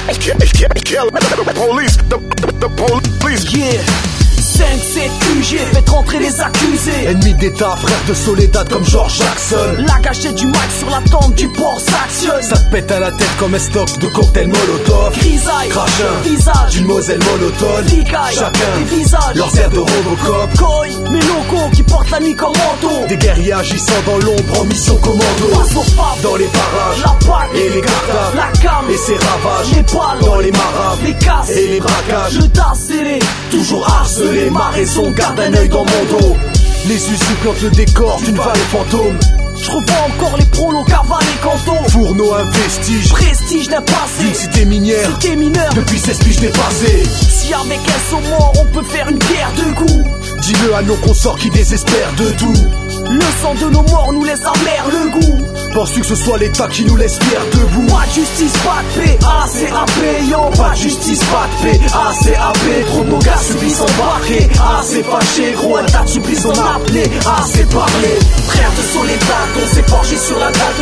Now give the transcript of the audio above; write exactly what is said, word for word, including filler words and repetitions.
Police, the, the police. Yeah. cinq sept Q G, faites rentrer les accusés. Ennemi d'État, frère de Soledad comme George Jackson. La gâchette du mic sur la tente du port s'actionne. Ça te pète à la tête comme un stock de cocktail molotov. Grisaille, crachin, visage d'une Moselle monotone. Licaille, chacun, des visages, leurs airs de Robocop. Coy, mes locaux qui portent la nuit comme manteau. Des guerriers agissant dans l'ombre en mission commando. Face aux fables, dans les parages, la paille et les cartables, la cam et ses ravages. Les balles, dans les marabes, les casses, et les braquages. le tas scellé, toujours harcelé, ma raison garde un œil dans mon dos. Les usines plantent le décor d'une vallée fantôme. Je revois encore les prolos, cavales et cantons. Fourneau, un vestige, prestige d'un passé. D'une cité minière, cité mineure, depuis seize piges dépassées. Si avec un saut mort on peut faire une pierre de coups, dis-le à nos consorts qui désespèrent de tout. Le sang de nos morts nous laisse amer le goût. Penses-tu que ce soit l'État qui nous laisse fiers debout? Pas de justice, pas de paix, A C A P, yo. Pas de justice, pas de paix, A C A P. Trop de nos gars subissent embarqués, assez fâchés. Gros, un tas de supplices on a appelé, assez parlé. Frère de Soledad, on s'est forgé sur la dalle